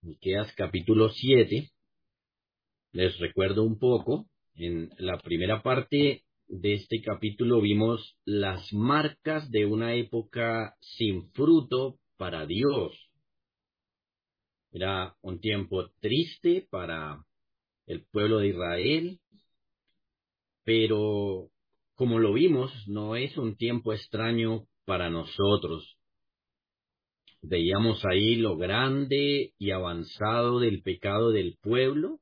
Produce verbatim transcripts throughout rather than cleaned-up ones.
Miqueas capítulo siete. Les recuerdo un poco, en la primera parte de este capítulo vimos las marcas de una época sin fruto para Dios. Era un tiempo triste para el pueblo de Israel, pero como lo vimos, no es un tiempo extraño para nosotros. Veíamos ahí lo grande y avanzado del pecado del pueblo,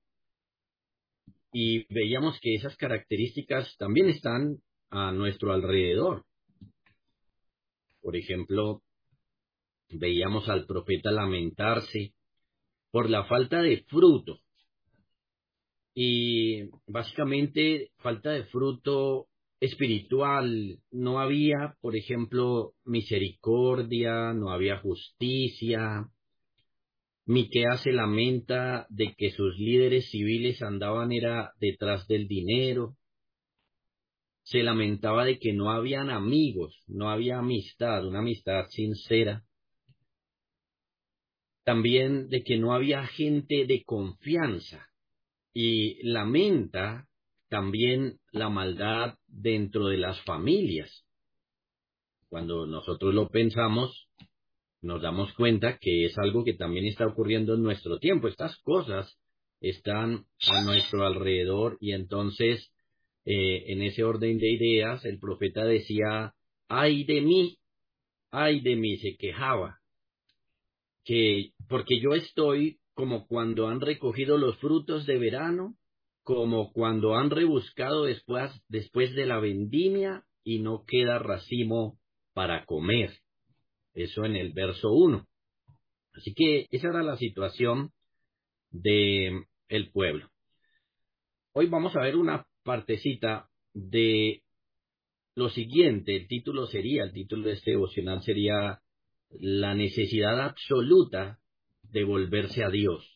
y veíamos que esas características también están a nuestro alrededor. Por ejemplo, veíamos al profeta lamentarse por la falta de fruto. Y básicamente falta de fruto espiritual. No había, por ejemplo, misericordia, no había justicia. Miqueas se lamenta de que sus líderes civiles andaban era detrás del dinero. Se lamentaba de que no habían amigos, no había amistad, una amistad sincera. También de que no había gente de confianza. Y lamenta también la maldad dentro de las familias. Cuando nosotros lo pensamos, nos damos cuenta que es algo que también está ocurriendo en nuestro tiempo. Estas cosas están a nuestro alrededor, y entonces, eh, en ese orden de ideas, el profeta decía: ay de mí, ay de mí, se quejaba, que porque yo estoy como cuando han recogido los frutos de verano, como cuando han rebuscado después, después de la vendimia y no queda racimo para comer. Eso en el verso uno. Así que esa era la situación de el pueblo. Hoy vamos a ver una partecita de lo siguiente. El título sería, el título de este devocional sería: la necesidad absoluta de volverse a Dios.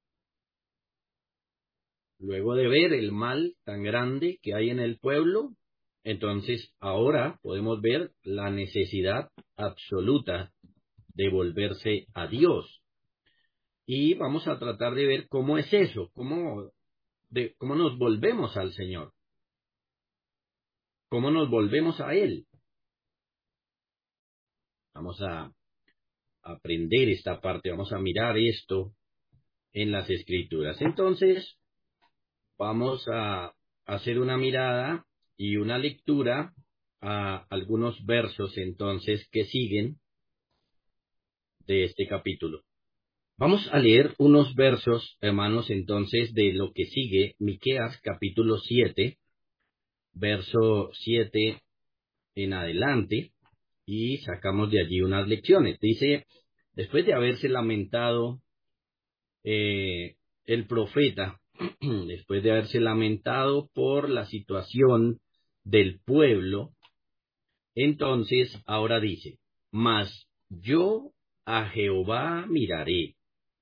Luego de ver el mal tan grande que hay en el pueblo, entonces ahora podemos ver la necesidad absoluta de volverse a Dios. Y vamos a tratar de ver cómo es eso, cómo, de, cómo nos volvemos al Señor, cómo nos volvemos a Él. Vamos a aprender esta parte, vamos a mirar esto en las Escrituras. Entonces, vamos a hacer una mirada y una lectura a algunos versos entonces que siguen de este capítulo. Vamos a leer unos versos, hermanos, entonces, de lo que sigue, Miqueas capítulo siete, verso siete en adelante, y sacamos de allí unas lecciones. Dice: después de haberse lamentado eh, el profeta, después de haberse lamentado por la situación del pueblo, entonces ahora dice: mas yo a Jehová miraré,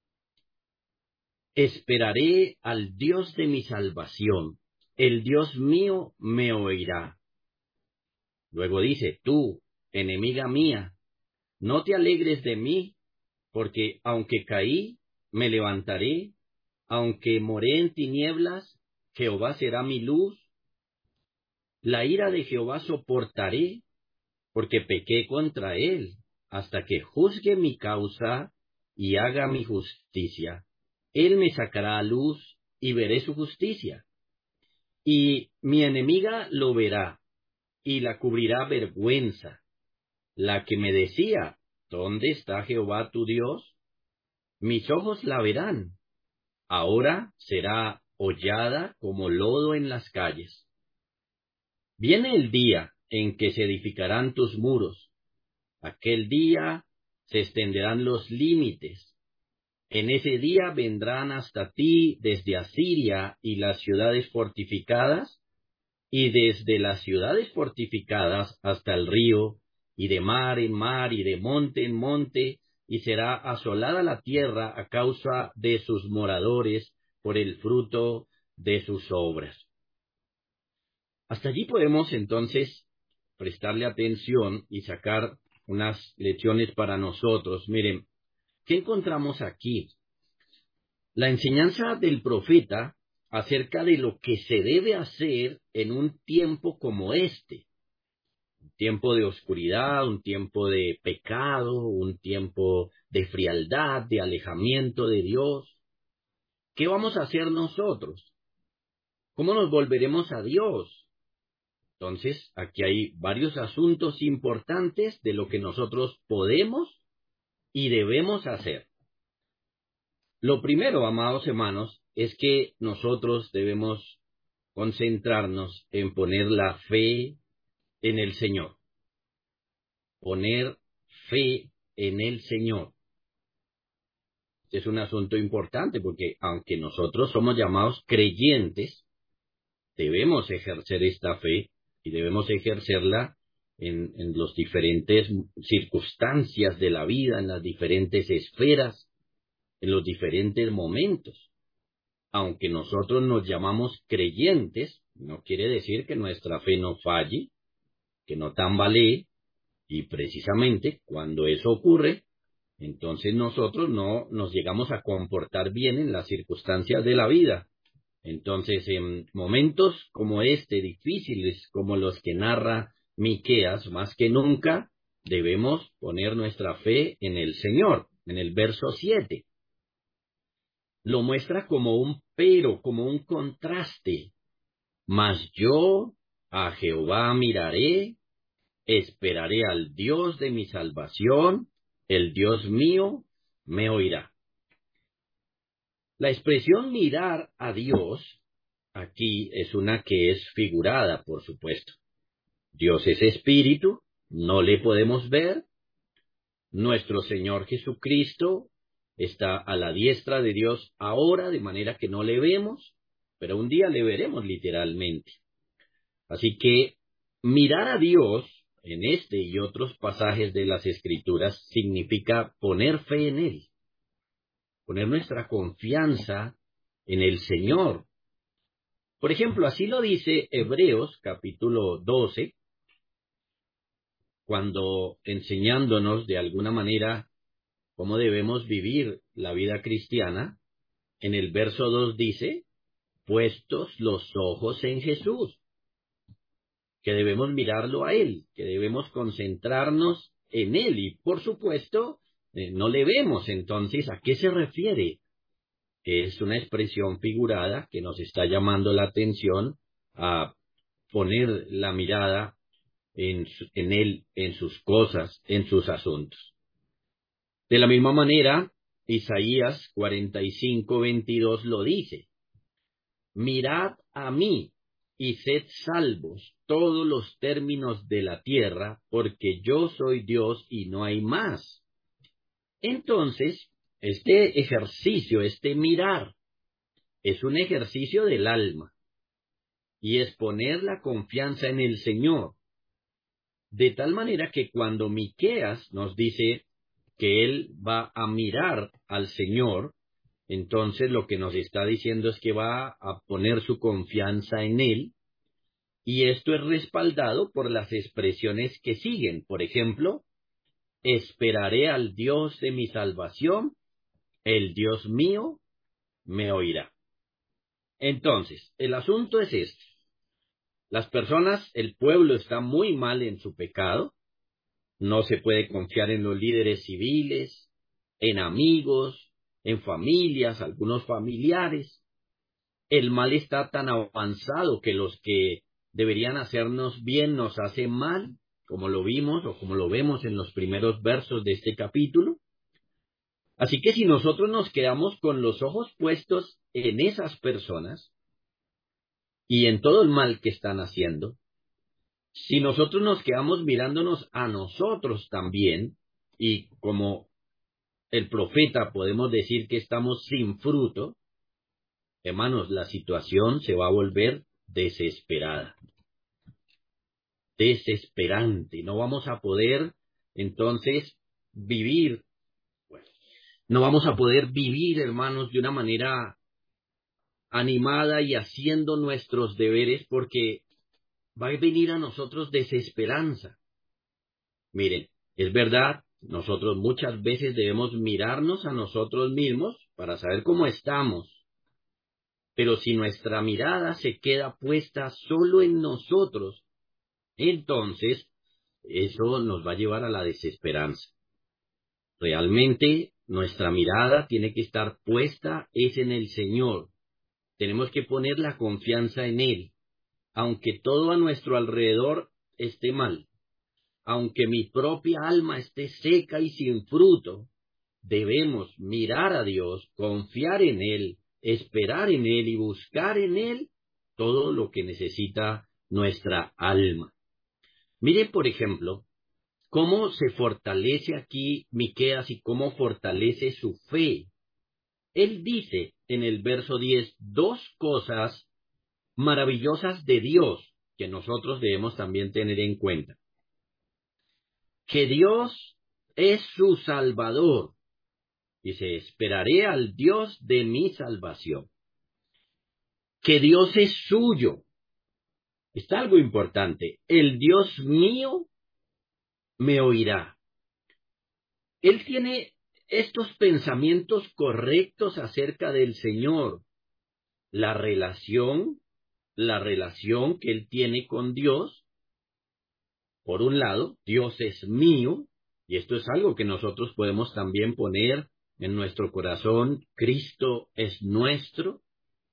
esperaré al Dios de mi salvación, el Dios mío me oirá. Luego dice: tú, enemiga mía, no te alegres de mí, porque aunque caí, me levantaré, aunque moré en tinieblas, Jehová será mi luz. La ira de Jehová soportaré, porque pequé contra él, hasta que juzgue mi causa y haga mi justicia. Él me sacará a luz y veré su justicia. Y mi enemiga lo verá, y la cubrirá vergüenza. La que me decía: ¿dónde está Jehová tu Dios? Mis ojos la verán. Ahora será hollada como lodo en las calles. Viene el día en que se edificarán tus muros. Aquel día se extenderán los límites. En ese día vendrán hasta ti desde Asiria y las ciudades fortificadas, y desde las ciudades fortificadas hasta el río, y de mar en mar, y de monte en monte, y será asolada la tierra a causa de sus moradores, por el fruto de sus obras. Hasta allí podemos entonces prestarle atención y sacar unas lecciones para nosotros. Miren, ¿qué encontramos aquí? La enseñanza del profeta acerca de lo que se debe hacer en un tiempo como este, un tiempo de oscuridad, un tiempo de pecado, un tiempo de frialdad, de alejamiento de Dios. ¿Qué vamos a hacer nosotros? ¿Cómo nos volveremos a Dios? Entonces, aquí hay varios asuntos importantes de lo que nosotros podemos y debemos hacer. Lo primero, amados hermanos, es que nosotros debemos concentrarnos en poner la fe en el Señor. Poner fe en el Señor. Es un asunto importante porque aunque nosotros somos llamados creyentes, debemos ejercer esta fe y debemos ejercerla en, en las diferentes circunstancias de la vida, en las diferentes esferas, en los diferentes momentos. Aunque nosotros nos llamamos creyentes, no quiere decir que nuestra fe no falle, que no tambalee, y precisamente cuando eso ocurre, entonces nosotros no nos llegamos a comportar bien en las circunstancias de la vida. Entonces, en momentos como este, difíciles como los que narra Miqueas, más que nunca debemos poner nuestra fe en el Señor. En el verso siete lo muestra como un pero, como un contraste. Mas yo a Jehová miraré, esperaré al Dios de mi salvación, el Dios mío me oirá. La expresión mirar a Dios aquí es una que es figurada, por supuesto. Dios es espíritu, no le podemos ver. Nuestro Señor Jesucristo está a la diestra de Dios ahora, de manera que no le vemos, pero un día le veremos literalmente. Así que mirar a Dios en este y otros pasajes de las Escrituras significa poner fe en Él, poner nuestra confianza en el Señor. Por ejemplo, así lo dice Hebreos capítulo doce, cuando enseñándonos de alguna manera cómo debemos vivir la vida cristiana, en el verso dos dice, puestos los ojos en Jesús, que debemos mirarlo a Él, que debemos concentrarnos en Él, y por supuesto, eh, no le vemos. Entonces, ¿a qué se refiere? Es una expresión figurada que nos está llamando la atención a poner la mirada en, en Él, en sus cosas, en sus asuntos. De la misma manera, Isaías cuarenta y cinco, veintidós lo dice, mirad a mí y sed salvos todos los términos de la tierra, porque yo soy Dios y no hay más. Entonces, este ejercicio, este mirar, es un ejercicio del alma, y es poner la confianza en el Señor, de tal manera que cuando Miqueas nos dice que él va a mirar al Señor, entonces lo que nos está diciendo es que va a poner su confianza en Él, y esto es respaldado por las expresiones que siguen. Por ejemplo, esperaré al Dios de mi salvación, el Dios mío me oirá. Entonces, el asunto es este. Las personas, el pueblo está muy mal en su pecado, no se puede confiar en los líderes civiles, en amigos, en familias, algunos familiares. El mal está tan avanzado que los que deberían hacernos bien nos hacen mal, como lo vimos o como lo vemos en los primeros versos de este capítulo. Así que si nosotros nos quedamos con los ojos puestos en esas personas y en todo el mal que están haciendo, si nosotros nos quedamos mirándonos a nosotros también, y como el profeta podemos decir que estamos sin fruto, hermanos, la situación se va a volver desesperada, desesperante. No vamos a poder entonces vivir, bueno, no vamos a poder vivir, hermanos, de una manera animada y haciendo nuestros deberes, porque va a venir a nosotros desesperanza. Miren, es verdad, nosotros muchas veces debemos mirarnos a nosotros mismos para saber cómo estamos. Pero si nuestra mirada se queda puesta solo en nosotros, entonces eso nos va a llevar a la desesperanza. Realmente nuestra mirada tiene que estar puesta es en el Señor. Tenemos que poner la confianza en Él, aunque todo a nuestro alrededor esté mal, aunque mi propia alma esté seca y sin fruto. Debemos mirar a Dios, confiar en Él, esperar en Él y buscar en Él todo lo que necesita nuestra alma. Mire, por ejemplo, cómo se fortalece aquí Miqueas y cómo fortalece su fe. Él dice en el verso diez dos cosas maravillosas de Dios que nosotros debemos también tener en cuenta. Que Dios es su Salvador. Dice, esperaré al Dios de mi salvación. Que Dios es suyo. Está algo importante. El Dios mío me oirá. Él tiene estos pensamientos correctos acerca del Señor. La relación, la relación que Él tiene con Dios. Por un lado, Dios es mío. Y esto es algo que nosotros podemos también poner en nuestro corazón. Cristo es nuestro.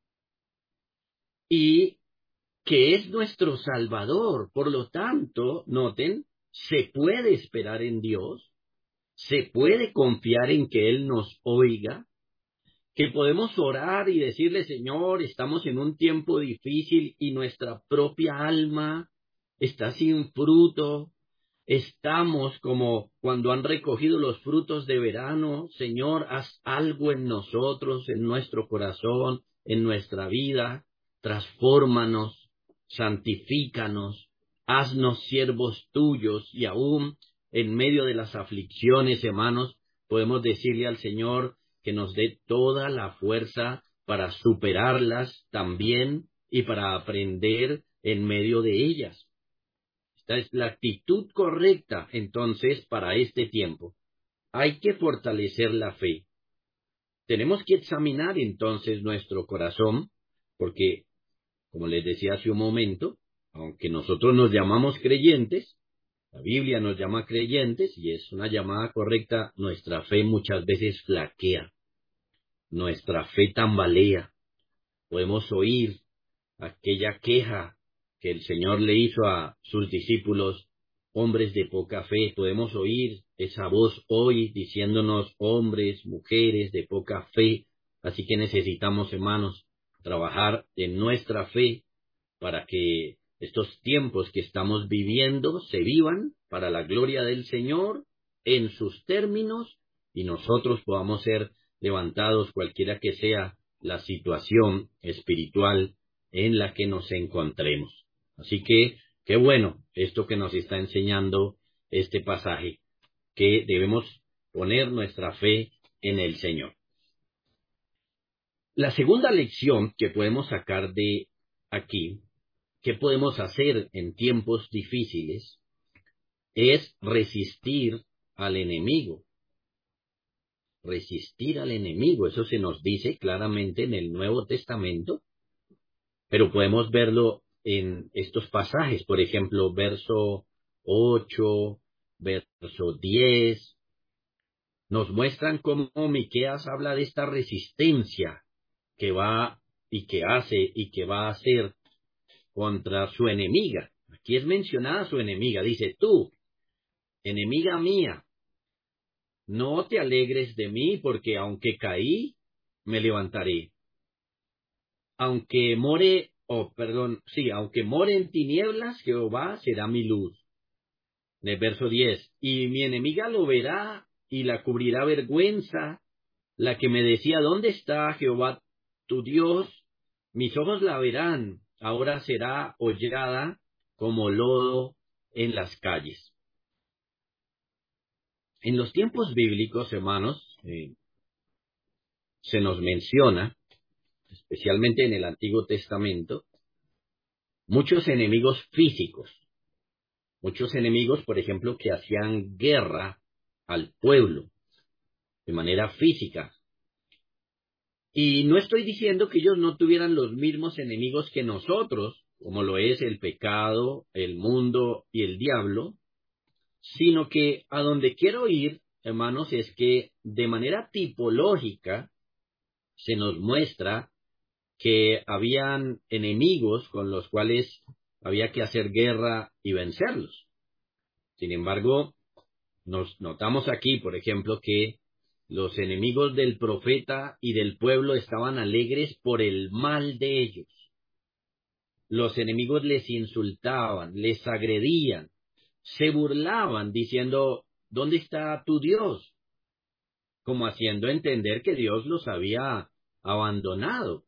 Y que es nuestro Salvador. Por lo tanto, noten, se puede esperar en Dios, se puede confiar en que Él nos oiga, que podemos orar y decirle, Señor, estamos en un tiempo difícil y nuestra propia alma está sin fruto. Estamos como cuando han recogido los frutos de verano. Señor, haz algo en nosotros, en nuestro corazón, en nuestra vida. Transfórmanos, santifícanos, haznos siervos tuyos. Y aún en medio de las aflicciones, hermanos, podemos decirle al Señor que nos dé toda la fuerza para superarlas también y para aprender en medio de ellas. Esta es la actitud correcta, entonces, para este tiempo. Hay que fortalecer la fe. Tenemos que examinar, entonces, nuestro corazón, porque, como les decía hace un momento, aunque nosotros nos llamamos creyentes, la Biblia nos llama creyentes, y es una llamada correcta, nuestra fe muchas veces flaquea, nuestra fe tambalea. Podemos oír aquella queja que el Señor le hizo a sus discípulos, hombres de poca fe. Podemos oír esa voz hoy diciéndonos hombres, mujeres de poca fe. Así que necesitamos, hermanos, trabajar en nuestra fe para que estos tiempos que estamos viviendo se vivan para la gloria del Señor en sus términos y nosotros podamos ser levantados cualquiera que sea la situación espiritual en la que nos encontremos. Así que, qué bueno esto que nos está enseñando este pasaje, que debemos poner nuestra fe en el Señor. La segunda lección que podemos sacar de aquí, que podemos hacer en tiempos difíciles, es resistir al enemigo. Resistir al enemigo, eso se nos dice claramente en el Nuevo Testamento, pero podemos verlo en estos pasajes, por ejemplo, verso ocho, verso diez, nos muestran cómo Miqueas habla de esta resistencia que va y que hace y que va a hacer contra su enemiga. Aquí es mencionada su enemiga, dice, tú, enemiga mía, no te alegres de mí, porque aunque caí, me levantaré. Aunque more, oh, perdón, sí, aunque more en tinieblas, Jehová será mi luz. En el verso diez, y mi enemiga lo verá y la cubrirá vergüenza, la que me decía, ¿dónde está Jehová tu Dios? Mis ojos la verán, ahora será hollada como lodo en las calles. En los tiempos bíblicos, hermanos, eh, se nos menciona, especialmente en el Antiguo Testamento, muchos enemigos físicos, muchos enemigos, por ejemplo, que hacían guerra al pueblo de manera física. Y no estoy diciendo que ellos no tuvieran los mismos enemigos que nosotros, como lo es el pecado, el mundo y el diablo, sino que a donde quiero ir, hermanos, es que de manera tipológica se nos muestra que habían enemigos con los cuales había que hacer guerra y vencerlos. Sin embargo, nos notamos aquí, por ejemplo, que los enemigos del profeta y del pueblo estaban alegres por el mal de ellos. Los enemigos les insultaban, les agredían, se burlaban diciendo, ¿dónde está tu Dios? Como haciendo entender que Dios los había abandonado.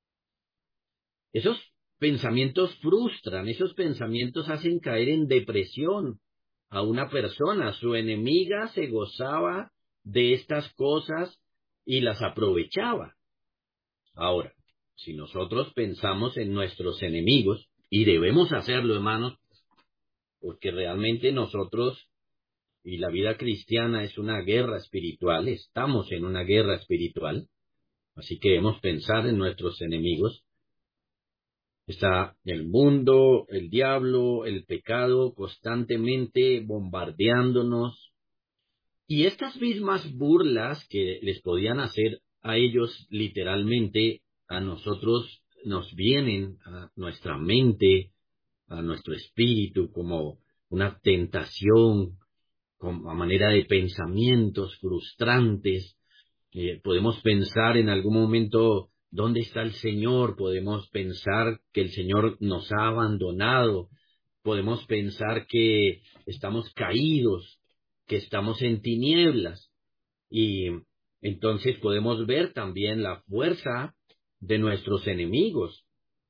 Esos pensamientos frustran, esos pensamientos hacen caer en depresión a una persona. Su enemiga se gozaba de estas cosas y las aprovechaba. Ahora, si nosotros pensamos en nuestros enemigos, y debemos hacerlo, hermanos, porque realmente nosotros y la vida cristiana es una guerra espiritual, estamos en una guerra espiritual, así que debemos pensar en nuestros enemigos. Está el mundo, el diablo, el pecado constantemente bombardeándonos. Y estas mismas burlas que les podían hacer a ellos literalmente, a nosotros nos vienen a nuestra mente, a nuestro espíritu como una tentación, como a manera de pensamientos frustrantes. Eh, podemos pensar en algún momento, ¿dónde está el Señor? Podemos pensar que el Señor nos ha abandonado. Podemos pensar que estamos caídos, que estamos en tinieblas. Y entonces podemos ver también la fuerza de nuestros enemigos.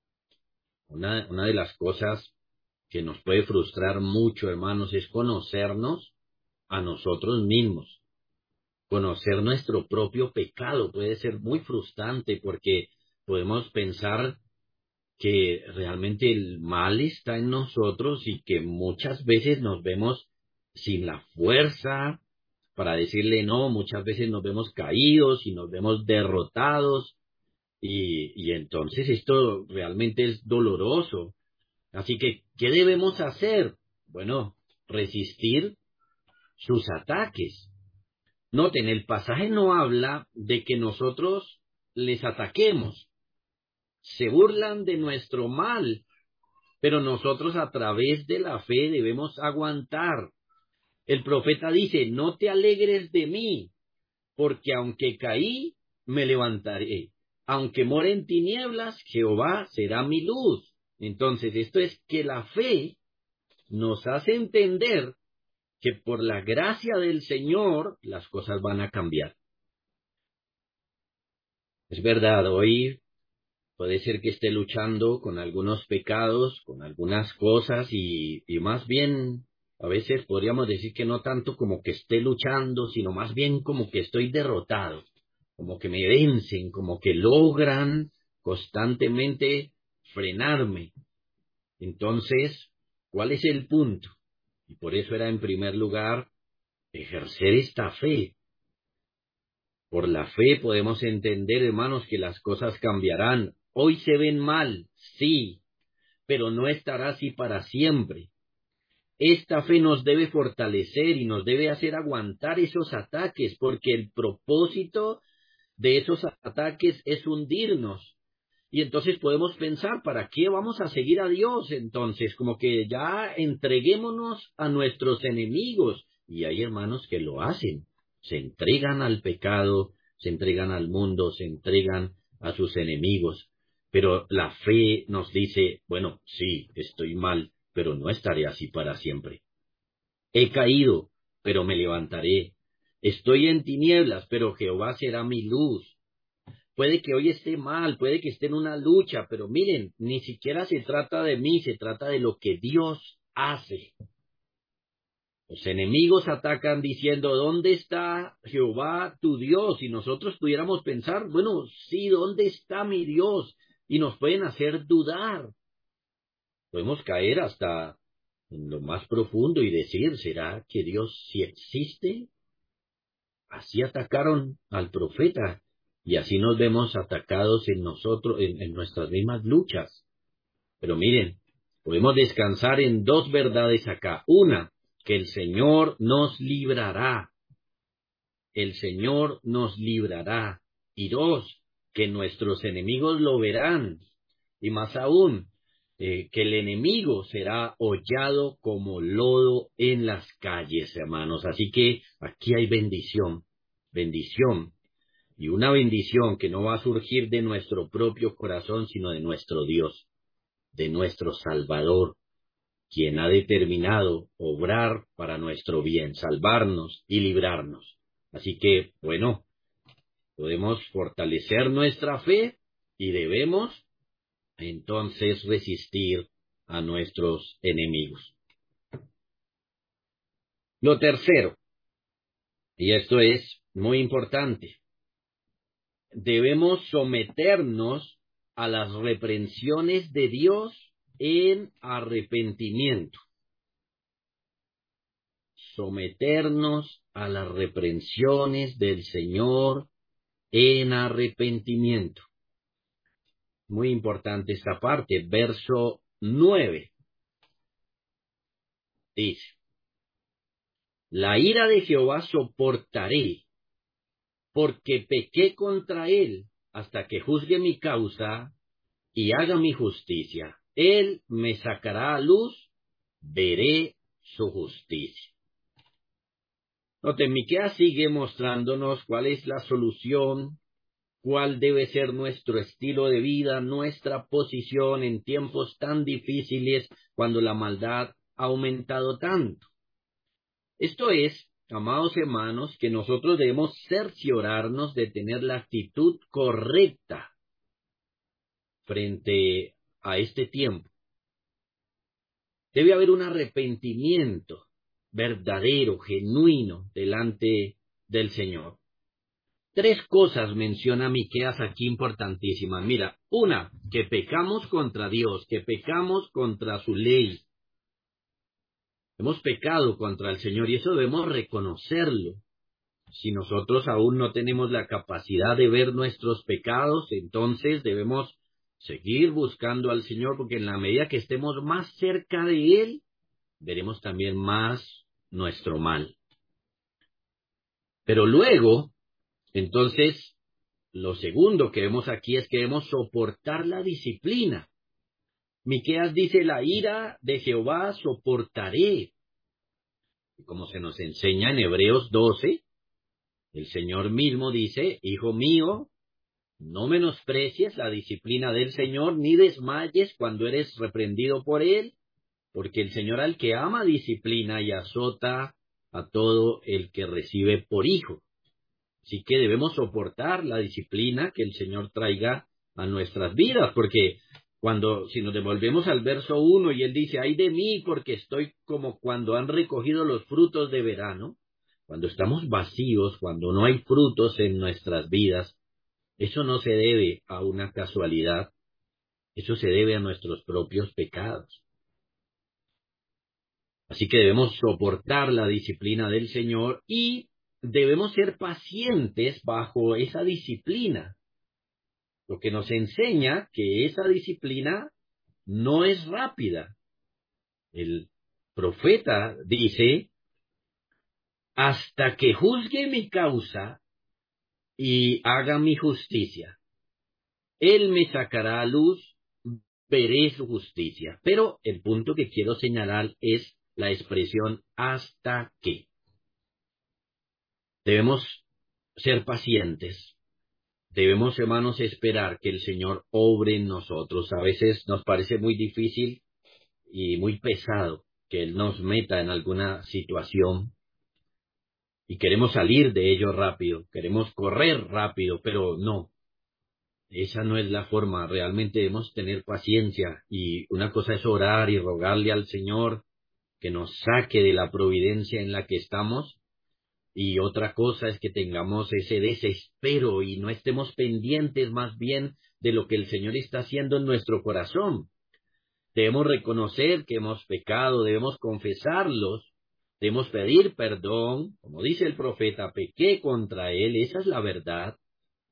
Una, una de las cosas que nos puede frustrar mucho, hermanos, es conocernos a nosotros mismos. Conocer nuestro propio pecado puede ser muy frustrante porque podemos pensar que realmente el mal está en nosotros y que muchas veces nos vemos sin la fuerza para decirle no, muchas veces nos vemos caídos y nos vemos derrotados y, y entonces esto realmente es doloroso. Así que, ¿qué debemos hacer? Bueno, resistir sus ataques. Noten, el pasaje no habla de que nosotros les ataquemos. Se burlan de nuestro mal, pero nosotros a través de la fe debemos aguantar. El profeta dice, no te alegres de mí, porque aunque caí, me levantaré. Aunque more en tinieblas, Jehová será mi luz. Entonces, esto es que la fe nos hace entender que por la gracia del Señor las cosas van a cambiar. Es verdad, hoy puede ser que esté luchando con algunos pecados, con algunas cosas y, y más bien a veces podríamos decir que no tanto como que esté luchando, sino más bien como que estoy derrotado, como que me vencen, como que logran constantemente frenarme. Entonces, ¿cuál es el punto? Y por eso era en primer lugar ejercer esta fe. Por la fe podemos entender, hermanos, que las cosas cambiarán. Hoy se ven mal, sí, pero no estará así para siempre. Esta fe nos debe fortalecer y nos debe hacer aguantar esos ataques, porque el propósito de esos ataques es hundirnos. Y entonces podemos pensar, ¿para qué vamos a seguir a Dios? Entonces, como que ya entreguémonos a nuestros enemigos. Y hay hermanos que lo hacen. Se entregan al pecado, se entregan al mundo, se entregan a sus enemigos. Pero la fe nos dice, bueno, sí, estoy mal, pero no estaré así para siempre. He caído, pero me levantaré. Estoy en tinieblas, pero Jehová será mi luz. Puede que hoy esté mal, puede que esté en una lucha, pero miren, ni siquiera se trata de mí, se trata de lo que Dios hace. Los enemigos atacan diciendo, ¿dónde está Jehová tu Dios? Y nosotros pudiéramos pensar, bueno, sí, ¿dónde está mi Dios? Y nos pueden hacer dudar. Podemos caer hasta en lo más profundo y decir, ¿será que Dios sí existe? Así atacaron al profeta y así nos vemos atacados en nosotros, en, en nuestras mismas luchas. Pero miren, podemos descansar en dos verdades acá. Una, que el Señor nos librará. El Señor nos librará. Y dos, que nuestros enemigos lo verán. Y más aún, eh, que el enemigo será hollado como lodo en las calles, hermanos. Así que aquí hay bendición, bendición. Y una bendición que no va a surgir de nuestro propio corazón, sino de nuestro Dios, de nuestro Salvador, quien ha determinado obrar para nuestro bien, salvarnos y librarnos. Así que, bueno, podemos fortalecer nuestra fe y debemos entonces resistir a nuestros enemigos. Lo tercero, y esto es muy importante, debemos someternos a las reprensiones de Dios en arrepentimiento. Someternos a las reprensiones del Señor en arrepentimiento. Muy importante esta parte, verso nueve. Dice, la ira de Jehová soportaré, porque pequé contra él, hasta que juzgue mi causa y haga mi justicia. Él me sacará a luz, veré su justicia. Noten, Miqueas sigue mostrándonos cuál es la solución, cuál debe ser nuestro estilo de vida, nuestra posición en tiempos tan difíciles cuando la maldad ha aumentado tanto. Esto es, amados hermanos, que nosotros debemos cerciorarnos de tener la actitud correcta frente a este tiempo. Debe haber un arrepentimiento verdadero, genuino, delante del Señor. Tres cosas menciona Miqueas aquí importantísimas. Mira, una, que pecamos contra Dios, que pecamos contra su ley. Hemos pecado contra el Señor y eso debemos reconocerlo. Si nosotros aún no tenemos la capacidad de ver nuestros pecados, entonces debemos seguir buscando al Señor, porque en la medida que estemos más cerca de Él, veremos también más nuestro mal. Pero luego, entonces, lo segundo que vemos aquí es que debemos soportar la disciplina. Miqueas dice, la ira de Jehová soportaré. Como se nos enseña en Hebreos doce, el Señor mismo dice, hijo mío, no menosprecies la disciplina del Señor, ni desmayes cuando eres reprendido por Él, porque el Señor al que ama disciplina y azota a todo el que recibe por hijo. Así que debemos soportar la disciplina que el Señor traiga a nuestras vidas, porque cuando, si nos devolvemos al verso uno y Él dice, ay de mí, porque estoy como cuando han recogido los frutos de verano, cuando estamos vacíos, cuando no hay frutos en nuestras vidas, eso no se debe a una casualidad, eso se debe a nuestros propios pecados. Así que debemos soportar la disciplina del Señor y debemos ser pacientes bajo esa disciplina, lo que nos enseña que esa disciplina no es rápida. El profeta dice, hasta que juzgue mi causa y haga mi justicia, Él me sacará a luz, veré su justicia. Pero el punto que quiero señalar es la expresión hasta que. Debemos ser pacientes. Debemos, hermanos, esperar que el Señor obre en nosotros. A veces nos parece muy difícil y muy pesado que Él nos meta en alguna situación y queremos salir de ello rápido, queremos correr rápido, pero no. Esa no es la forma. Realmente debemos tener paciencia y una cosa es orar y rogarle al Señor que nos saque de la providencia en la que estamos. Y otra cosa es que tengamos ese desespero y no estemos pendientes más bien de lo que el Señor está haciendo en nuestro corazón. Debemos reconocer que hemos pecado, debemos confesarlos, debemos pedir perdón. Como dice el profeta, pequé contra él, esa es la verdad.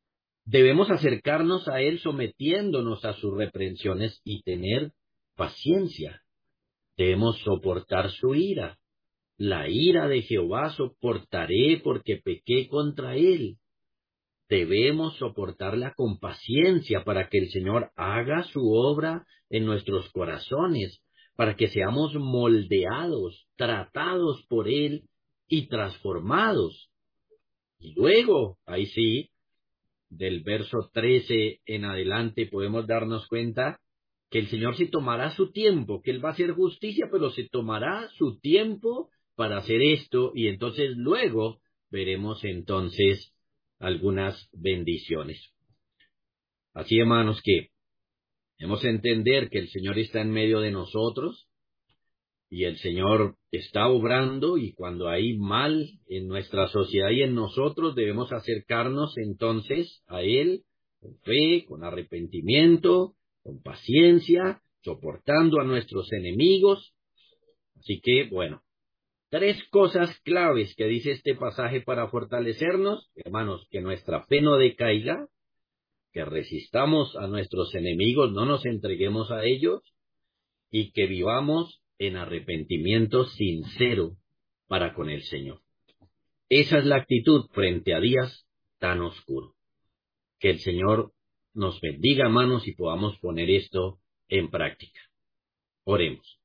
Debemos acercarnos a Él sometiéndonos a sus reprensiones y tener paciencia. Debemos soportar su ira. La ira de Jehová soportaré porque pequé contra Él. Debemos soportarla con paciencia para que el Señor haga su obra en nuestros corazones, para que seamos moldeados, tratados por Él y transformados. Y luego, ahí sí, del verso trece en adelante podemos darnos cuenta que el Señor se tomará su tiempo, que Él va a hacer justicia, pero se tomará su tiempo para hacer esto, y entonces luego veremos entonces algunas bendiciones. Así, hermanos, que debemos entender que el Señor está en medio de nosotros, y el Señor está obrando, y cuando hay mal en nuestra sociedad y en nosotros, debemos acercarnos entonces a Él con fe, con arrepentimiento, con paciencia, soportando a nuestros enemigos. Así que, bueno, tres cosas claves que dice este pasaje para fortalecernos, hermanos: que nuestra fe no decaiga, que resistamos a nuestros enemigos, no nos entreguemos a ellos, y que vivamos en arrepentimiento sincero para con el Señor. Esa es la actitud frente a días tan oscuros. Que el Señor nos bendiga, hermanos, y podamos poner esto en práctica. Oremos.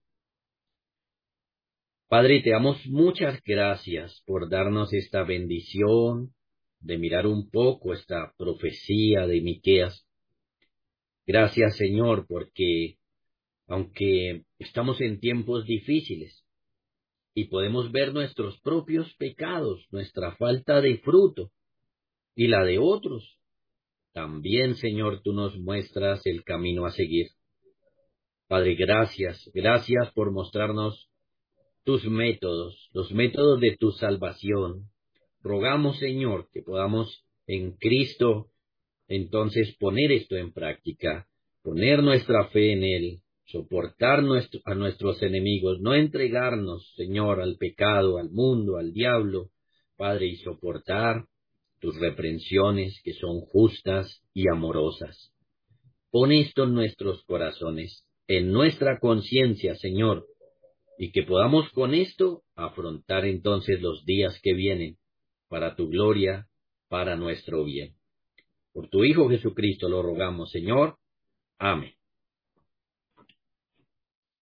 Padre, te damos muchas gracias por darnos esta bendición de mirar un poco esta profecía de Miqueas. Gracias, Señor, porque aunque estamos en tiempos difíciles y podemos ver nuestros propios pecados, nuestra falta de fruto y la de otros, también, Señor, tú nos muestras el camino a seguir. Padre, gracias, gracias por mostrarnos tus métodos, los métodos de tu salvación. Rogamos, Señor, que podamos en Cristo entonces poner esto en práctica, poner nuestra fe en Él, soportar nuestro, a nuestros enemigos, no entregarnos, Señor, al pecado, al mundo, al diablo, Padre, y soportar tus reprensiones que son justas y amorosas. Pon esto en nuestros corazones, en nuestra conciencia, Señor, y que podamos con esto afrontar entonces los días que vienen, para tu gloria, para nuestro bien. Por tu Hijo Jesucristo lo rogamos, Señor. Amén.